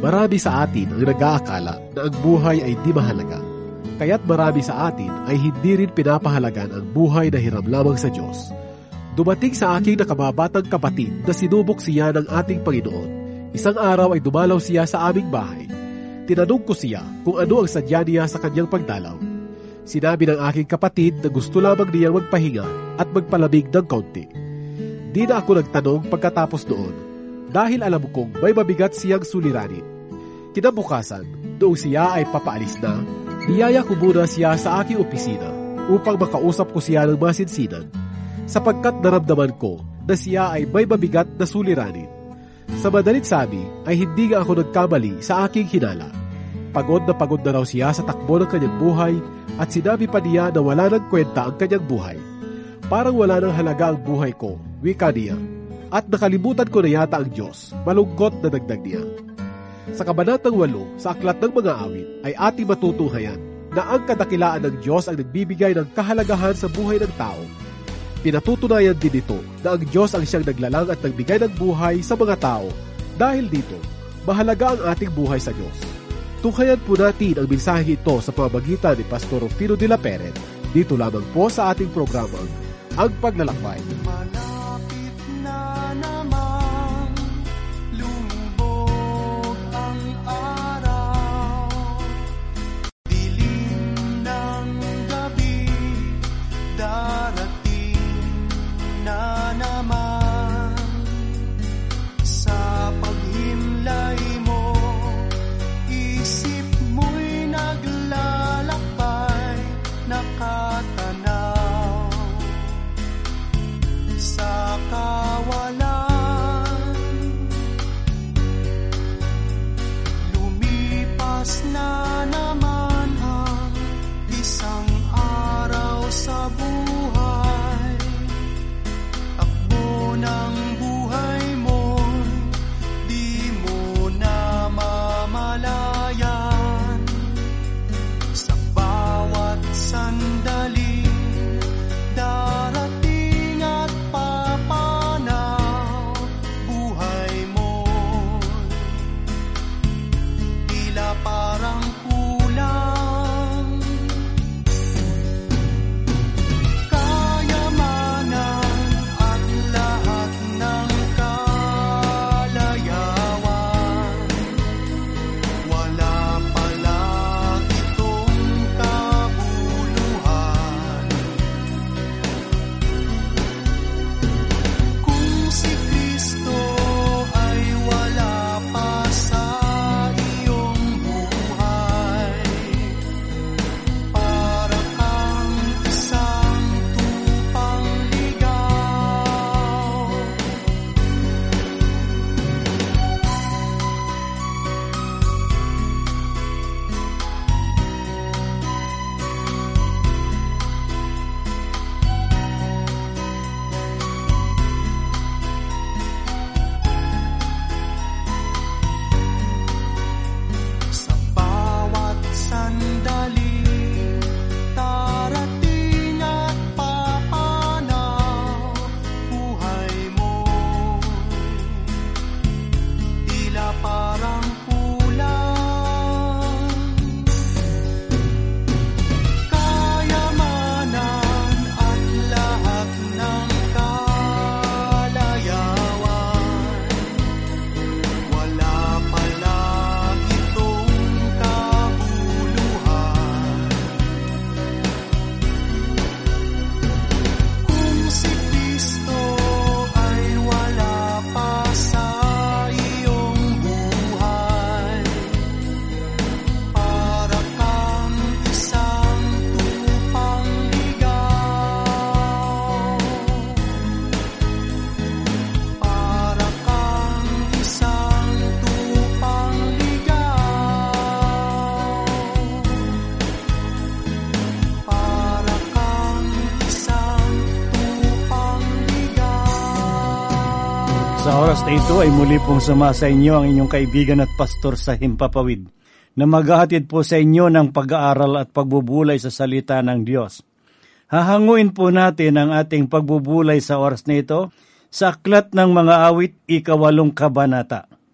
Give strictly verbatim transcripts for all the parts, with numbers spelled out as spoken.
marami sa atin ang nag-aakala na ang buhay ay di mahalaga. Kaya't marami sa atin ay hindi rin pinapahalagan ang buhay na hiram lamang sa Diyos. Dumating sa aking nakababatang kapatid na sinubok siya ng ating Panginoon. Isang araw ay dumalaw siya sa aming bahay. Tinanong ko siya kung ano ang sadya niya sa kanyang pagdalaw. Sinabi ng aking kapatid na gusto lamang niyang magpahinga at magpalamig ng kaunti. Di na ako nagtanong pagkatapos noon dahil alam kong may mabigat siyang suliranin. Kinabukasan, noong siya ay papaalis na, niyaya ko muna siya sa aking opisina upang makausap ko siya ng masinsinan sapagkat naramdaman ko na siya ay may mabigat na suliranin. Sa madalit sabi ay hindi nga ako nagkamali sa aking hinala. Pagod na pagod na raw siya sa takbo ng kanyang buhay at sinabi pa niya na wala nang kwenta ang kanyang buhay. Parang wala nang halaga ang buhay ko, wika niya. At nakalimutan ko na yata ang Diyos, malungkot na dagdag niya. Sa kabanatang walo sa Aklat ng Mga Awit ay ating matutunghayan na ang kadakilaan ng Diyos ang nagbibigay ng kahalagahan sa buhay ng tao. Pinatutunayan din ito na ang Diyos ang siyang naglalang at nagbigay ng buhay sa mga tao. Dahil dito, mahalaga ang ating buhay sa Diyos. Tunghayan po natin ang mensahe ito sa pamamagitan ni Pastor Rufino de la Peret dito lamang po sa ating programang Ang Paglalakbay. Malapit na namang lumubog ang araw, dilim ng gabi, darating na naman. Sa paghimlay mo, isip mo'y naglalakbay, nakatanaw sa kawalan. Lumipas na naman ang isang araw sa buhay. Takbo ng buhay mo'y di mo na mamalayan. Sa bawat sandali, darating at papanaw. Buhay mo'y tila parang kulang. Kayamanan at lahat ng kalayawan, wala pala itong kabuluhan. Kung si Kristo ay wala pa sa iyong buhay, para kang isang tupang ligaw. Sa bawat sandali, darating at papanaw. Buhay mo'y tila parang kulang. Kayamanan at lahat ng kalayawan, wala pala itong kabuluhan. Kung si Kristo ay wala pa sa iyong buhay, para kang isang tupang ligaw. Para kang isang tupang ligaw. Para kang isang tupang ligaw. Sa oras na ito ay muli pong sumasa inyo ang inyong kaibigan at pastor sa Himpapawid na maghahatid po sa inyo ng pag-aaral at pagbubulay sa salita ng Diyos. Hahanguin po natin ang ating pagbubulay sa oras na ito sa Aklat ng Mga Awit, ikawalong kabanata.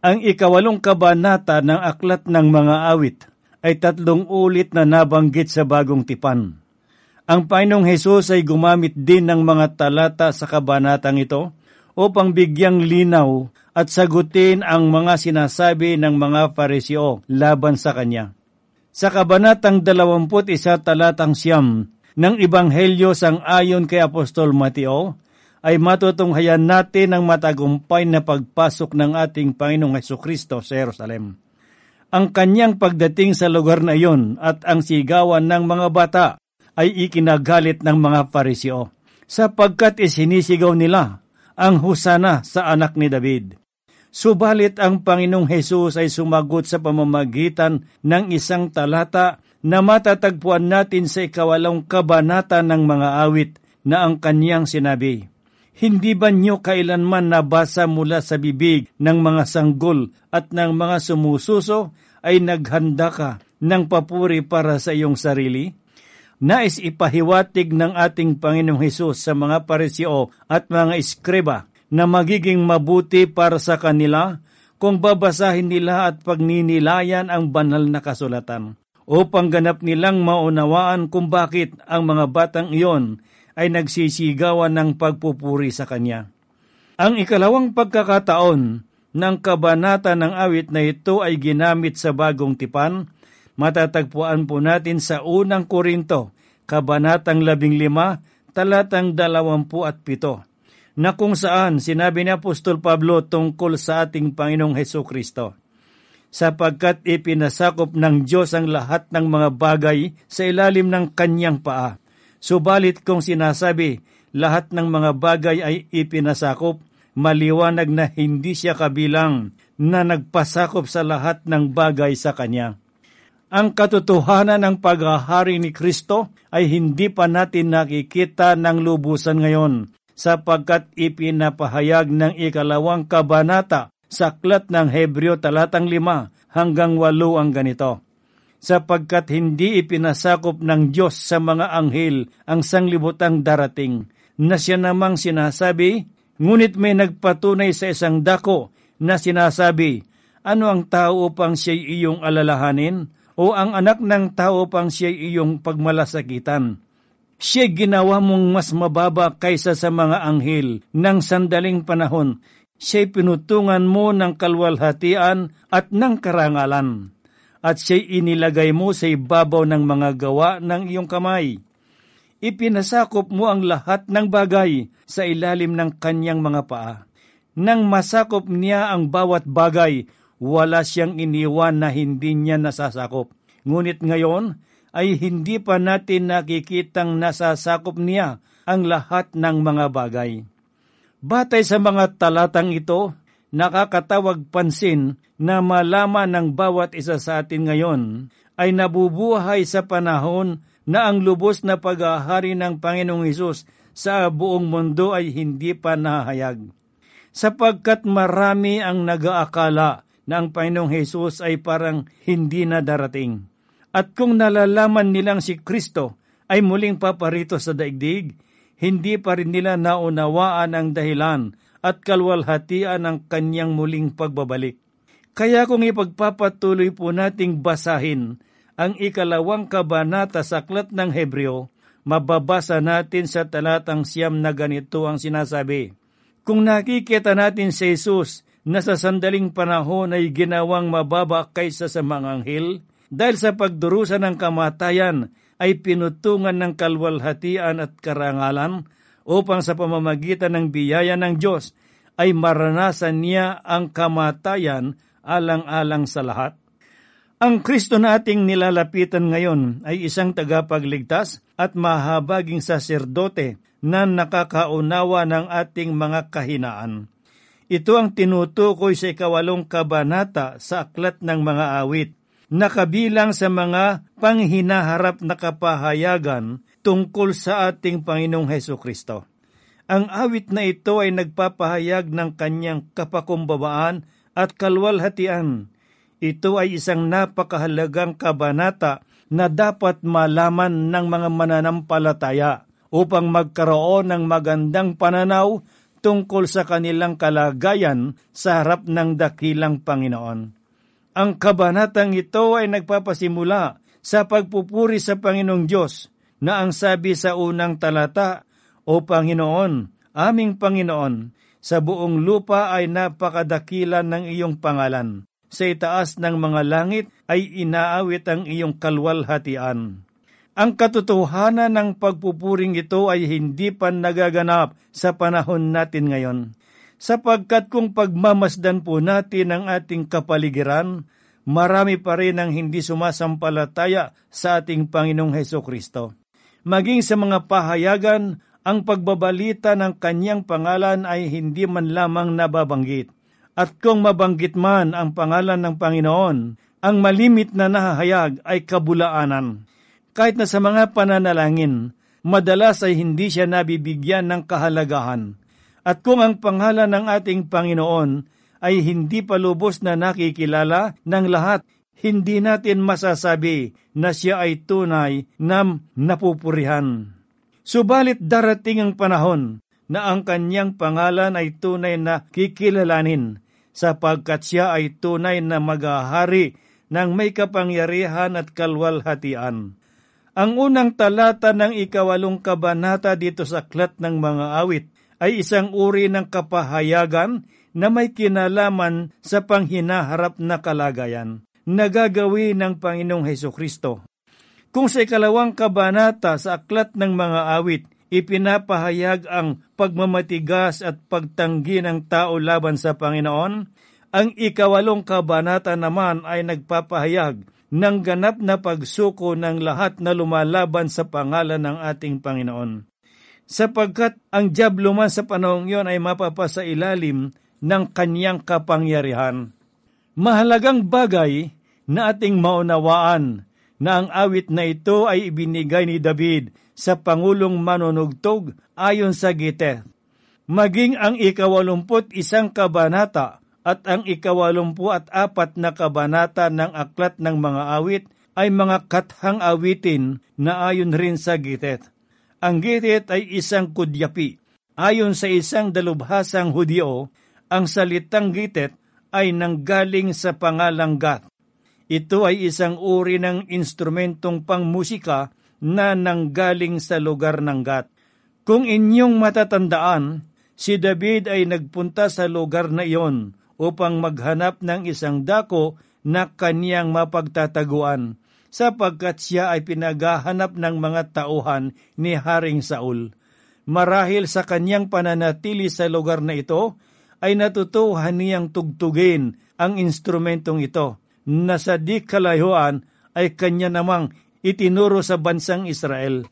Ang ikawalong kabanata ng Aklat ng Mga Awit ay tatlong ulit na nabanggit sa Bagong Tipan. Ang Panginoong Hesus ay gumamit din ng mga talata sa kabanatang ito upang bigyang linaw at sagutin ang mga sinasabi ng mga Pariseo laban sa Kanya. Sa kabanatang dalawamput isa talatang siyam ng Ebanghelyo sang-ayon kay Apostol Mateo, ay matutunghayan natin ang matagumpay na pagpasok ng ating Panginoong Hesukristo sa Jerusalem. Ang kanyang pagdating sa lugar na iyon at ang sigawan ng mga bata ay ikinagalit ng mga Pariseo, sapagkat isinisigaw nila ang husana sa anak ni David. Subalit ang Panginoong Hesus ay sumagot sa pamamagitan ng isang talata na matatagpuan natin sa ikawalong kabanata ng Mga Awit na ang kanyang sinabi, "Hindi ba niyo kailanman nabasa mula sa bibig ng mga sanggol at ng mga sumususo ay naghanda ka ng papuri para sa iyong sarili?" Nais ipahiwatig ng ating Panginoong Hesus sa mga Pariseo at mga Eskreba na magiging mabuti para sa kanila kung babasahin nila at pagninilayan ang banal na kasulatan, upang ganap nilang maunawaan kung bakit ang mga batang iyon ay nagsisigawan ng pagpupuri sa Kanya. Ang ikalawang pagkakataon ng kabanata ng awit na ito ay ginamit sa Bagong Tipan. Matatagpuan po natin sa unang Korinto, kabanatang labing lima, talatang dalawampu at pito, na kung saan sinabi ni Apostol Pablo tungkol sa ating Panginoong Hesukristo, "Sapagkat ipinasakop ng Diyos ang lahat ng mga bagay sa ilalim ng Kanyang paa." Subalit kung sinasabi, lahat ng mga bagay ay ipinasakop, maliwanag na hindi siya kabilang na nagpasakop sa lahat ng bagay sa Kanya. Ang katotohanan ng paghahari ni Kristo ay hindi pa natin nakikita ng lubusan ngayon, sapagkat ipinapahayag ng ikalawang kabanata sa Aklat ng Hebreo talatang lima hanggang walo ang ganito, "Sapagkat hindi ipinasakop ng Diyos sa mga anghel ang sanglibutang darating, na siya namang sinasabi, ngunit may nagpatunay sa isang dako na sinasabi, ano ang tao upang siya'y iyong alalahanin, o ang anak ng tao upang siya'y iyong pagmalasakitan? Siya'y ginawa mong mas mababa kaysa sa mga anghel ng sandaling panahon. Siya'y pinutungan mo ng kalwalhatian at ng karangalan, at siya'y inilagay mo sa ibabaw ng mga gawa ng iyong kamay. Ipinasakop mo ang lahat ng bagay sa ilalim ng kanyang mga paa. Nang masakop niya ang bawat bagay, wala siyang iniwan na hindi niya nasasakop. Ngunit ngayon ay hindi pa natin nakikitang nasasakop niya ang lahat ng mga bagay." Batay sa mga talatang ito, nakakatawag pansin na malaman ng bawat isa sa atin ngayon ay nabubuhay sa panahon na ang lubos na paghahari ng Panginoong Hesus sa buong mundo ay hindi pa nahayag. Sapagkat marami ang nag-aakala na ang Panginoong Hesus ay parang hindi na darating. At kung nalalaman nilang si Kristo ay muling paparito sa daigdig, hindi pa rin nila naunawaan ang dahilan at kalwalhatian ng kanyang muling pagbabalik. Kaya kung ipagpapatuloy po nating basahin ang ikalawang kabanata sa Aklat ng Hebreo, mababasa natin sa talatang siyam na ganito ang sinasabi, "Kung nakikita natin si Jesus na sa sandaling panahon ay ginawang mababa kaysa sa mga anghel, dahil sa pagdurusa ng kamatayan ay pinutungan ng kalwalhatian at karangalan, upang sa pamamagitan ng biyaya ng Diyos ay maranasan niya ang kamatayan alang-alang sa lahat." Ang Kristo na ating nilalapitan ngayon ay isang tagapagligtas at mahabaging saserdote na nakakaunawa ng ating mga kahinaan. Ito ang tinutukoy sa ikawalong kabanata sa Aklat ng Mga Awit, nakabilang sa mga panghinaharap na kapahayagan tungkol sa ating Panginoong Hesukristo. Ang awit na ito ay nagpapahayag ng kanyang kapakumbabaan at kalwalhatian. Ito ay isang napakahalagang kabanata na dapat malaman ng mga mananampalataya upang magkaroon ng magandang pananaw tungkol sa kanilang kalagayan sa harap ng dakilang Panginoon. Ang kabanatang ito ay nagpapasimula sa pagpupuri sa Panginoong Diyos na ang sabi sa unang talata, "O Panginoon, aming Panginoon, sa buong lupa ay napakadakila ng iyong pangalan. Sa itaas ng mga langit ay inaawit ang iyong kalwalhatian." Ang katotohanan ng pagpupuring ito ay hindi pa nagaganap sa panahon natin ngayon, sapagkat kung pagmamasdan po natin ang ating kapaligiran, marami pa rin ang hindi sumasampalataya sa ating Panginoong Hesukristo. Maging sa mga pahayagan, ang pagbabalita ng kanyang pangalan ay hindi man lamang nababanggit. At kung mabanggit man ang pangalan ng Panginoon, ang malimit na nahahayag ay kabulaanan. Kahit na sa mga pananalangin, madalas ay hindi siya nabibigyan ng kahalagahan. At kung ang pangalan ng ating Panginoon ay hindi pa lubos na nakikilala ng lahat, hindi natin masasabi na siya ay tunay na napupurihan. Subalit darating ang panahon na ang kanyang pangalan ay tunay na kikilalanin, sapagkat siya ay tunay na maghahari ng may kapangyarihan at kalwalhatian. Ang unang talata ng ikawalong kabanata dito sa Aklat ng Mga Awit ay isang uri ng kapahayagan na may kinalaman sa panghinaharap na kalagayan na gagawin ng Panginoong Hesukristo. Kung sa ikalawang kabanata sa Aklat ng Mga Awit, ipinapahayag ang pagmamatigas at pagtanggi ng tao laban sa Panginoon, ang ikawalong kabanata naman ay nagpapahayag ng ganap na pagsuko ng lahat na lumalaban sa pangalan ng ating Panginoon. Sapagkat ang dyablo man sa panahong iyon ay mapapasa ilalim ng kanyang kapangyarihan. Mahalagang bagay na ating maunawaan na ang awit na ito ay ibinigay ni David sa Pangulong Manunugtog ayon sa Giteth. Maging ang ikawalumput isang kabanata at ang ikawalumpu at apat na kabanata ng Aklat ng Mga Awit ay mga kathang awitin na ayon rin sa Giteth. Ang Giteth ay isang kudyapi. Ayon sa isang dalubhasang Hudyo, ang salitang Giteth ay nanggaling sa pangalang Gath. Ito ay isang uri ng instrumentong pangmusika na nanggaling sa lugar ng Gath. Kung inyong matatandaan, si David ay nagpunta sa lugar na iyon upang maghanap ng isang dako na kaniyang mapagtataguan, sapagkat siya ay pinaghahanap ng mga tauhan ni Haring Saul. Marahil sa kaniyang pananatili sa lugar na ito, ay natutuhan niyang tugtugin ang instrumentong ito, na sa di kalayuan ay kanya namang itinuro sa bansang Israel.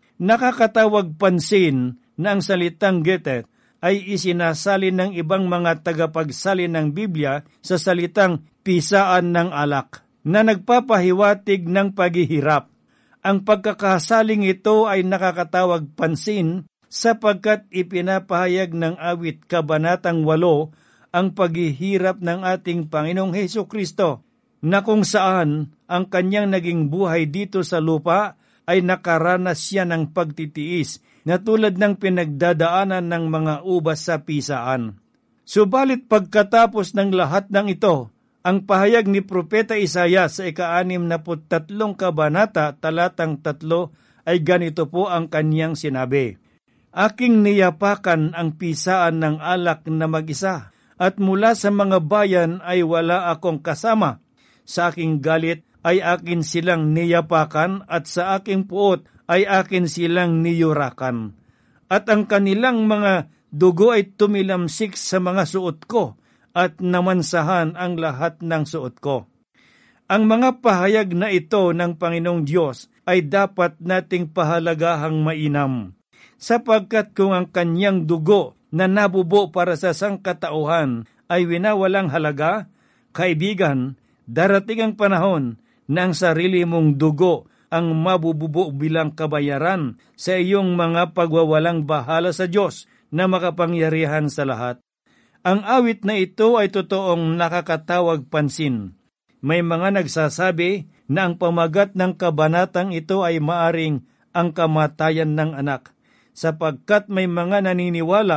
Nakakatawag pansin na ang salitang Giteth ay isinasalin ng ibang mga tagapagsalin ng Biblia sa salitang pisaan ng alak, na nagpapahiwatig ng paghihirap. Ang pagkakasaling ito ay nakakatawag pansin sapagkat ipinapahayag ng awit kabanatang walo ang paghihirap ng ating Panginoong Hesukristo, na kung saan ang kanyang naging buhay dito sa lupa ay nakaranas siya ng pagtitiis na tulad ng pinagdadaanan ng mga ubas sa pisaan. Subalit pagkatapos ng lahat ng ito, ang pahayag ni Propeta Isaias sa ika-anim na tatlong kabanata talatang tatlo ay ganito po ang kanyang sinabi, "Aking niyapakan ang pisaan ng alak na mag-isa, at mula sa mga bayan ay wala akong kasama. Sa aking galit ay akin silang niyapakan, at sa aking puot ay akin silang niyurakan. At ang kanilang mga dugo ay tumilamsik sa mga suot ko, at namansahan ang lahat ng suot ko." Ang mga pahayag na ito ng Panginoong Diyos ay dapat nating pahalagahang mainam, sapagkat kung ang kanyang dugo na nabubo para sa sangkatauhan ay winawalang halaga, kaibigan, darating ang panahon na ang sarili mong dugo ang mabububo bilang kabayaran sa iyong mga pagwawalang bahala sa Diyos na makapangyarihan sa lahat. Ang awit na ito ay totoong nakakatawag pansin. May mga nagsasabi na ang pamagat ng kabanatang ito ay maaring ang kamatayan ng anak, sapagkat may mga naniniwala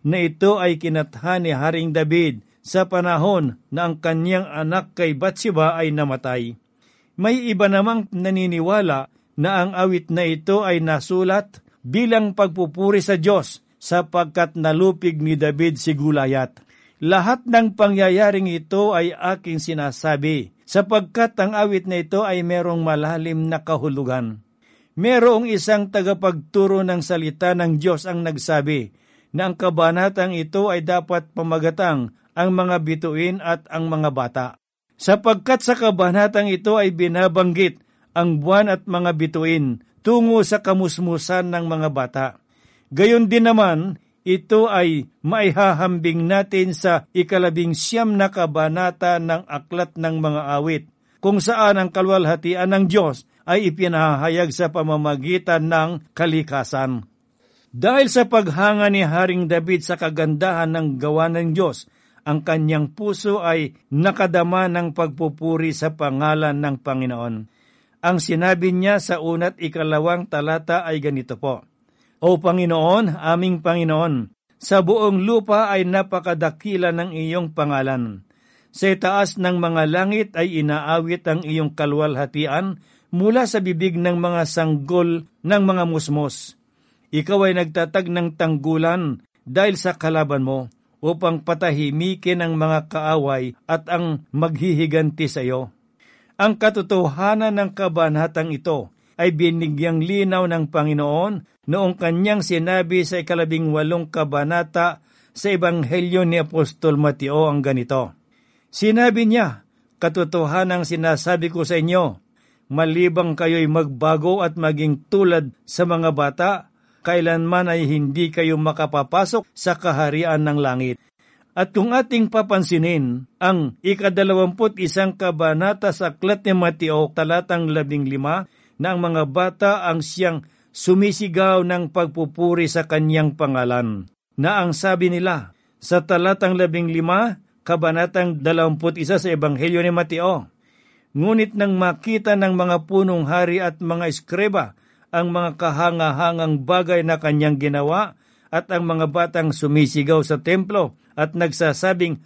na ito ay kinathan ni Haring David sa panahon na ang kanyang anak kay Bathsheba ay namatay. May iba namang naniniwala na ang awit na ito ay nasulat bilang pagpupuri sa Diyos sapagkat nalupig ni David si Gulayat. Lahat ng pangyayaring ito ay aking sinasabi sapagkat ang awit na ito ay merong malalim na kahulugan. Merong isang tagapagturo ng salita ng Diyos ang nagsabi na ang kabanatang ito ay dapat pamagatang ang mga bituin at ang mga bata. Sapagkat sa kabanatang ito ay binabanggit ang buwan at mga bituin tungo sa kamusmusan ng mga bata. Gayon din naman, ito ay maihahambing natin sa ikalabing siyam na kabanata ng Aklat ng Mga Awit, kung saan ang kalwalhatian ng Diyos ay ipinahayag sa pamamagitan ng kalikasan. Dahil sa paghanga ni Haring David sa kagandahan ng gawa ng Diyos, ang kanyang puso ay nakadama ng pagpupuri sa pangalan ng Panginoon. Ang sinabi niya sa una't ikalawang talata ay ganito po, O Panginoon, aming Panginoon, sa buong lupa ay napakadakila ng iyong pangalan. Sa taas ng mga langit ay inaawit ang iyong kalwalhatian mula sa bibig ng mga sanggol ng mga musmos. Ikaw ay nagtatag ng tanggulan dahil sa kalaban mo, upang patahimikin ang mga kaaway at ang maghihiganti sa iyo. Ang katotohanan ng kabanatang ito ay binigyang linaw ng Panginoon noong kanyang sinabi sa ikalabing walong kabanata sa Ebanghelyo ni Apostol Mateo ang ganito. Sinabi niya, katotohanang sinasabi ko sa inyo, malibang kayo'y magbago at maging tulad sa mga bata, kailanman ay hindi kayo makapapasok sa kaharian ng langit. At kung ating papansinin, ang ikadalawamput isang kabanata sa Aklat ni Mateo, talatang labing lima, na ang mga bata ang siyang sumisigaw ng pagpupuri sa kanyang pangalan. Na ang sabi nila, sa talatang labing lima, kabanatang dalawamput isa sa Ebanghelyo ni Mateo, ngunit nang makita ng mga punong hari at mga eskreba, ang mga kahanga-hangang bagay na kanyang ginawa at ang mga batang sumisigaw sa templo at nagsasabing,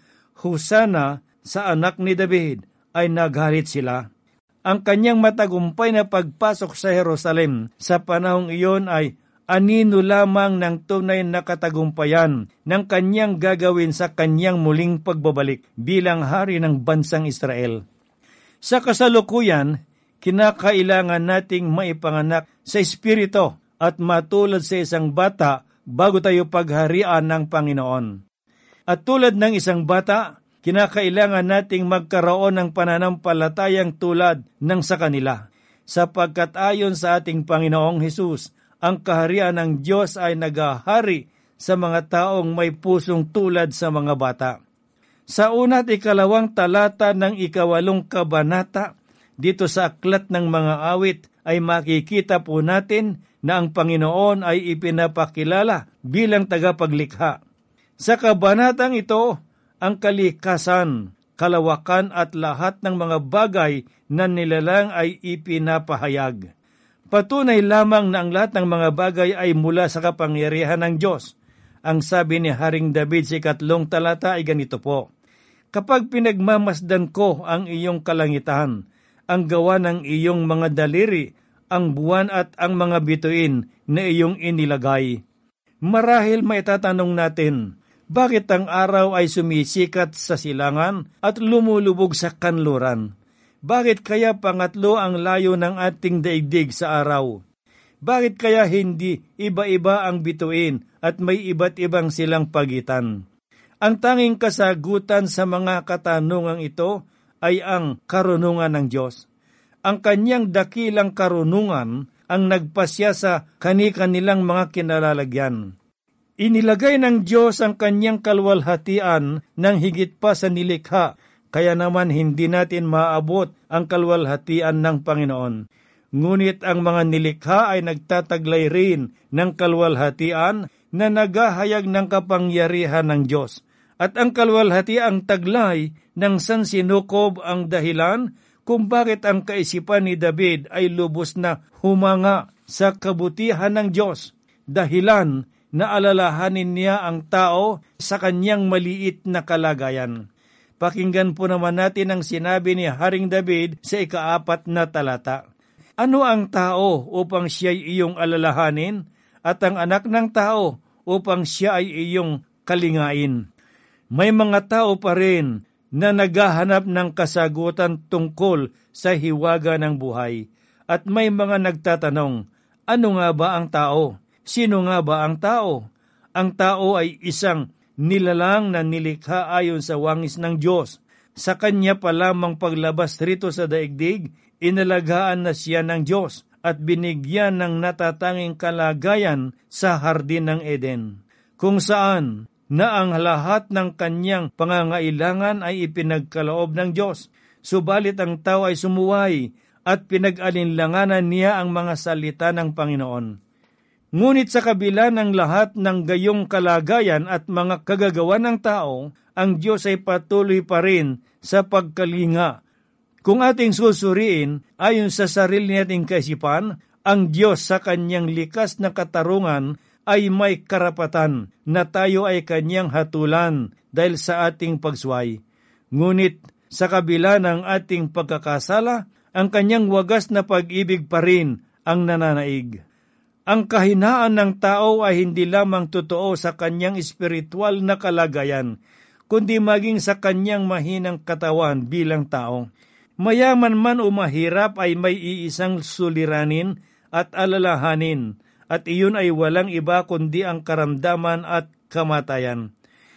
Husana sa anak ni David, ay naghalit sila. Ang kanyang matagumpay na pagpasok sa Jerusalem sa panahong iyon ay anino lamang ng tunay na katagumpayan ng kanyang gagawin sa kanyang muling pagbabalik bilang hari ng bansang Israel. Sa kasalukuyan, kinakailangan nating maipanganak sa Espiritu at matulad sa isang bata bago tayo pagharian ng Panginoon. At tulad ng isang bata, kinakailangan nating magkaroon ng pananampalatayang tulad ng sa kanila. Sapagkat ayon sa ating Panginoong Hesus, ang kaharian ng Diyos ay naghahari sa mga taong may pusong tulad sa mga bata. Sa una't ikalawang talata ng ikawalong kabanata, dito sa Aklat ng Mga Awit ay makikita po natin na ang Panginoon ay ipinapakilala bilang tagapaglikha. Sa kabanatang ito, ang kalikasan, kalawakan at lahat ng mga bagay na nilalang ay ipinapahayag. Patunay lamang na ang lahat ng mga bagay ay mula sa kapangyarihan ng Diyos. Ang sabi ni Haring David sa ikatlong talata ay ganito po, Kapag pinagmamasdan ko ang iyong kalangitan, ang gawa ng iyong mga daliri, ang buwan at ang mga bituin na iyong inilagay. Marahil maitatanong natin, bakit ang araw ay sumisikat sa silangan at lumulubog sa kanluran? Bakit kaya pangatlo ang layo ng ating daigdig sa araw? Bakit kaya hindi iba-iba ang bituin at may iba't ibang silang pagitan? Ang tanging kasagutan sa mga katanungang ito ay ang karunungan ng Diyos. Ang kanyang dakilang karunungan ang nagpasya sa kani-kanilang mga kinalalagyan. Inilagay ng Diyos ang kanyang kalwalhatian ng higit pa sa nilikha, kaya naman hindi natin maabot ang kalwalhatian ng Panginoon. Ngunit ang mga nilikha ay nagtataglay rin ng kalwalhatian na naghahayag ng kapangyarihan ng Diyos. At ang kalwalhati ang taglay ng sansinukob ang dahilan kung bakit ang kaisipan ni David ay lubos na humanga sa kabutihan ng Diyos. Dahilan na alalahanin niya ang tao sa kanyang maliit na kalagayan. Pakinggan po naman natin ang sinabi ni Haring David sa ikaapat na talata. Ano ang tao upang siya'y iyong alalahanin, at ang anak ng tao upang siya ay iyong kalingain? May mga tao pa rin na naghahanap ng kasagutan tungkol sa hiwaga ng buhay. At may mga nagtatanong, ano nga ba ang tao? Sino nga ba ang tao? Ang tao ay isang nilalang na nilikha ayon sa wangis ng Diyos. Sa kanya pa lamang paglabas rito sa daigdig, inalagaan na siya ng Diyos at binigyan ng natatanging kalagayan sa hardin ng Eden, kung saan na ang lahat ng kanyang pangangailangan ay ipinagkaloob ng Diyos. Subalit ang tao ay sumuway at pinag-alinlanganan niya ang mga salita ng Panginoon. Ngunit sa kabila ng lahat ng gayong kalagayan at mga kagagawa ng tao, ang Diyos ay patuloy pa rin sa pagkalinga. Kung ating susuriin, ayon sa sarili nating kaisipan, ang Diyos sa kanyang likas na katarungan ay may karapatan na tayo ay kanyang hatulan dahil sa ating pagsuway. Ngunit sa kabila ng ating pagkakasala, ang kanyang wagas na pag-ibig pa rin ang nananaig. Ang kahinaan ng tao ay hindi lamang totoo sa kanyang espiritual na kalagayan, kundi maging sa kanyang mahinang katawan bilang tao. Mayaman man o mahirap ay may iisang suliranin at alalahanin, at iyon ay walang iba kundi ang karamdaman at kamatayan.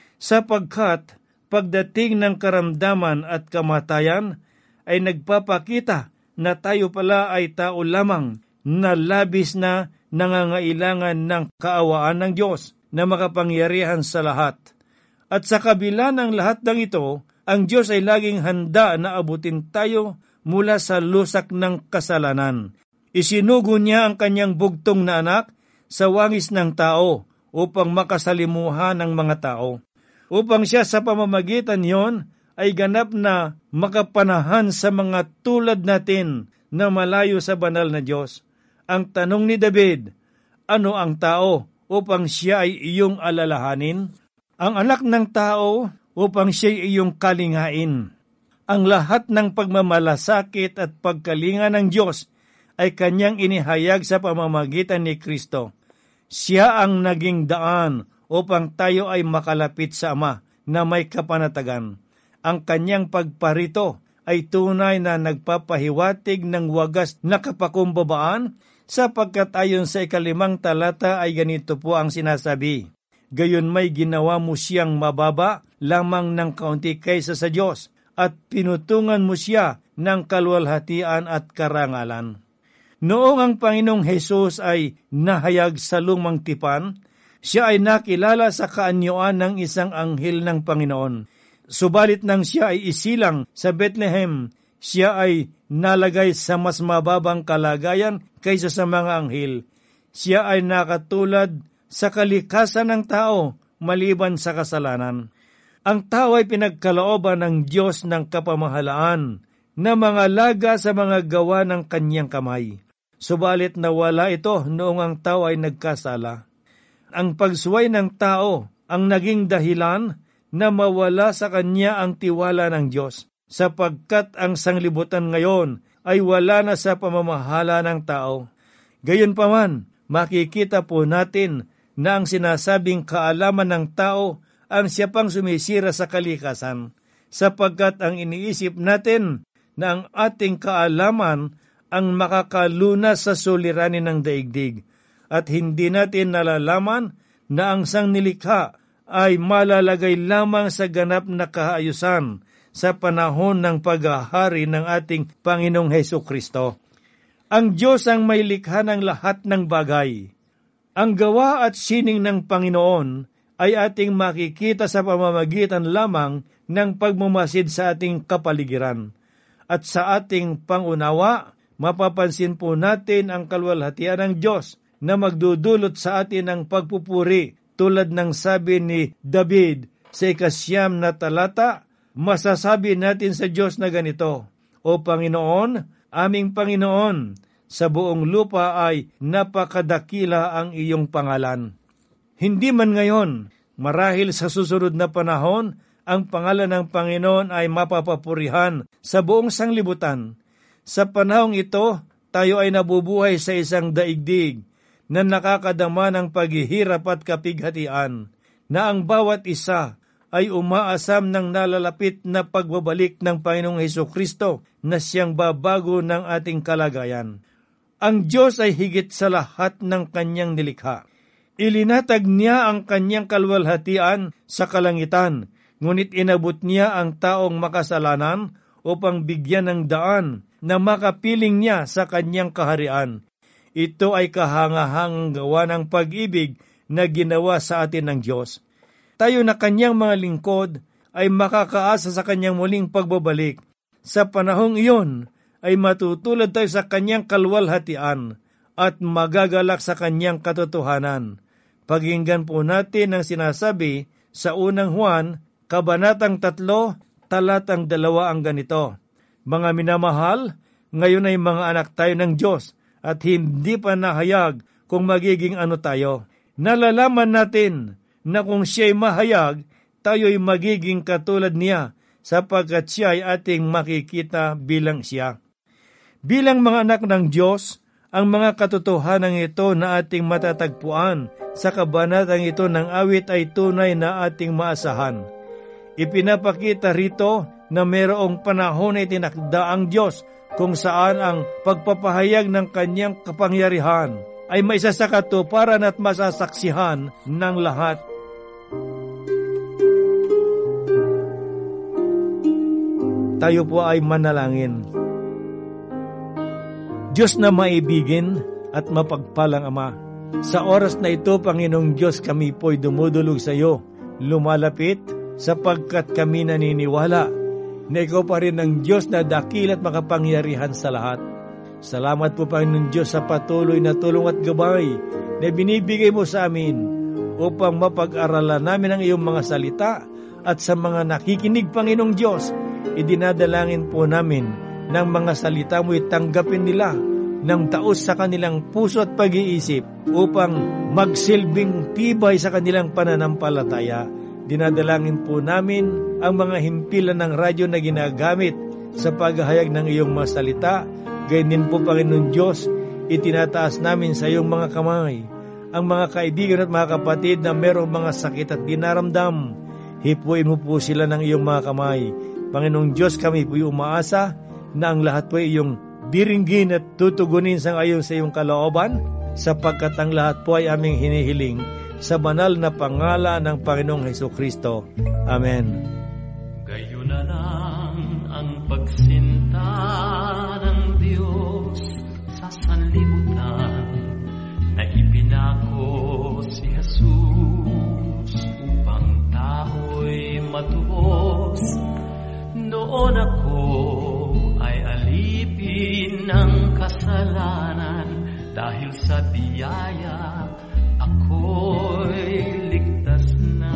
Sapagkat pagdating ng karamdaman at kamatayan ay nagpapakita na tayo pala ay tao lamang na labis na nangangailangan ng kaawaan ng Diyos na makapangyarihan sa lahat. At sa kabila ng lahat ng ito, ang Diyos ay laging handa na abutin tayo mula sa lusak ng kasalanan. Isinugo niya ang kanyang bugtong na anak sa wangis ng tao upang makasalimuhan ng mga tao. Upang siya sa pamamagitan niyon ay ganap na makapanahan sa mga tulad natin na malayo sa banal na Diyos. Ang tanong ni David, ano ang tao upang siya ay iyong alalahanin? Ang anak ng tao upang siya ay iyong kalingain. Ang lahat ng pagmamalasakit at pagkalinga ng Diyos ay kanyang inihayag sa pamamagitan ni Kristo. Siya ang naging daan upang tayo ay makalapit sa Ama na may kapanatagan. Ang kanyang pagparito ay tunay na nagpapahiwatig ng wagas na kapakumbabaan, sapagkat ayon sa ikalimang talata ay ganito po ang sinasabi, gayon may ginawa mo siyang mababa lamang ng kaunti kaysa sa Diyos, at pinutungan mo siya ng kaluwalhatian at karangalan. Noong ang Panginoong Hesus ay nahayag sa lumang tipan, siya ay nakilala sa kaanyuan ng isang anghel ng Panginoon. Subalit nang siya ay isilang sa Bethlehem, siya ay nalagay sa mas mababang kalagayan kaysa sa mga anghel. Siya ay nakatulad sa kalikasan ng tao maliban sa kasalanan. Ang tao ay pinagkalooban ng Diyos ng kapamahalaan na mga laga sa mga gawa ng kanyang kamay. Subalit nawala ito noong ang tao ay nagkasala. Ang pagsuway ng tao ang naging dahilan na mawala sa kanya ang tiwala ng Diyos, sapagkat ang sanglibutan ngayon ay wala na sa pamamahala ng tao. Gayunpaman, makikita po natin na ang sinasabing kaalaman ng tao ang siya pang sumisira sa kalikasan, sapagkat ang iniisip natin na ang ating kaalaman ang makakalunas sa suliranin ng daigdig, at hindi natin nalalaman na ang sangnilikha ay malalagay lamang sa ganap na kaayusan sa panahon ng paghahari ng ating Panginoong Hesukristo. Ang Diyos ang may likha ng lahat ng bagay. Ang gawa at sining ng Panginoon ay ating makikita sa pamamagitan lamang ng pagmamasid sa ating kapaligiran. At sa ating pangunawa, mapapansin po natin ang kaluwalhatian ng Diyos na magdudulot sa atin ng pagpupuri, tulad ng sabi ni David sa ikasyam na talata. Masasabi natin sa Diyos na ganito, O Panginoon, aming Panginoon, sa buong lupa ay napakadakila ang iyong pangalan. Hindi man ngayon, marahil sa susunod na panahon, ang pangalan ng Panginoon ay mapapapurihan sa buong sanglibutan. Sa panahong ito, tayo ay nabubuhay sa isang daigdig na nakakadama ng paghihirap at kapighatian, na ang bawat isa ay umaasam ng nalalapit na pagbabalik ng Panginoong Hesukristo na siyang babago ng ating kalagayan. Ang Diyos ay higit sa lahat ng kanyang nilikha. Ilinatag niya ang kanyang kalwalhatian sa kalangitan, ngunit inabot niya ang taong makasalanan upang bigyan ng daan na makapiling niya sa kanyang kaharian. Ito ay kahangahangang gawa ng pag-ibig na ginawa sa atin ng Diyos. Tayo na kanyang mga lingkod ay makakaasa sa kanyang muling pagbabalik. Sa panahong iyon ay matutulad tayo sa kanyang kalwalhatian at magagalak sa kanyang katotohanan. Pakinggan po natin ang sinasabi sa unang Juan, Kabanatang tatlo, talatang dalawa ang ganito. Mga minamahal, ngayon ay mga anak tayo ng Diyos at hindi pa nahayag kung magiging ano tayo. Nalalaman natin na kung siya'y mahayag, tayo'y magiging katulad niya sapagkat siya ay ating makikita bilang siya. Bilang mga anak ng Diyos, ang mga katotohanan ito na ating matatagpuan sa kabanatang ito ng awit ay tunay na ating maasahan. Ipinapakita rito na mayroong panahon na itinakda ang Diyos kung saan ang pagpapahayag ng kanyang kapangyarihan ay maisasakatuparan at masasaksihan ng lahat. Tayo po ay manalangin. Diyos na maibigin at mapagpalang Ama, sa oras na ito, Panginoong Diyos, kami po'y dumudulog sa iyo, lumalapit, sapagkat kami naniniwala na ikaw pa rin ang Diyos na dakil at makapangyarihan sa lahat. Salamat po, Panginoong Diyos, sa patuloy na tulong at gabay na binibigay mo sa amin upang mapag-aralan namin ang iyong mga salita at sa mga nakikinig, Panginoong Diyos, idinadalangin po namin ng mga salita mo itanggapin nila ng taos sa kanilang puso at pag-iisip upang magsilbing tibay sa kanilang pananampalataya. Dinadalangin po namin ang mga himpilan ng radyo na ginagamit sa paghahayag ng iyong mga salita. Gayon din po, Panginoon Diyos, itinataas namin sa iyong mga kamay ang mga kaibigan at mga kapatid na merong mga sakit at dinaramdam. Hipuin mo po sila ng iyong mga kamay. Panginoong Diyos, kami po'y umaasa na ang lahat po'y iyong diringgin at tutugunin sa ayon sa iyong kalooban, sapagkat ang lahat po ay aming hinihiling sa banal na pangalan ng Panginoong Hesukristo. Amen. Gayon na lang ang pagsinta ng Diyos sa sanlibutan, na ipinako si Jesus upang tao'y matubos. Noon ako ay alipin ng kasalanan, dahil sa biyaya ako'y ligtas na.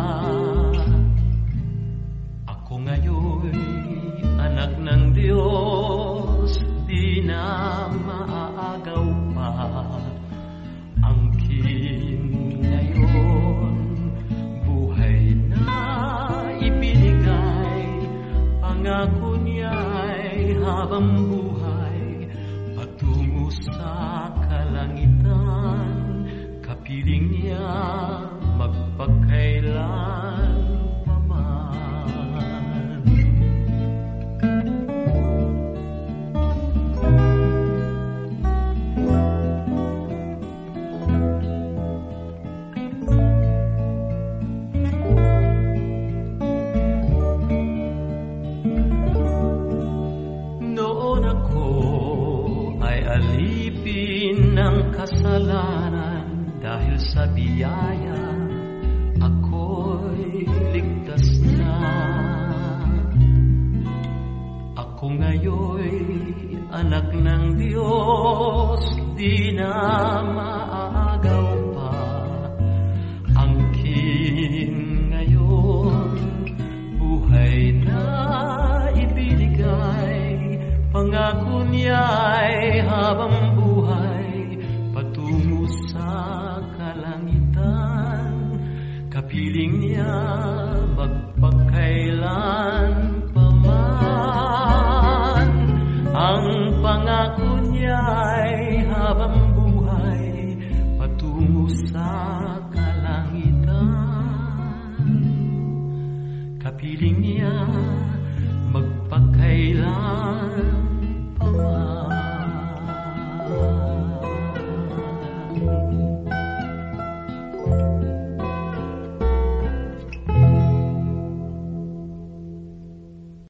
Ako ngayon anak ng Diyos, di na maaagaw pa. Ang King ngayon buhay na ibinigay, pangako niya'y habang buhay patungo sa kalangitan, kapiling niya magpakailan pa man. Noon ako ay alipin ng kasalanan, dahil sa biyaya ako'y ligtas na. Ako ngayon'y anak ng Diyos, di na maaagaw pa. Ang King ngayon buhay na ibinigay, pangako niya'y habang buhay patungo sa kalangitan, buhay.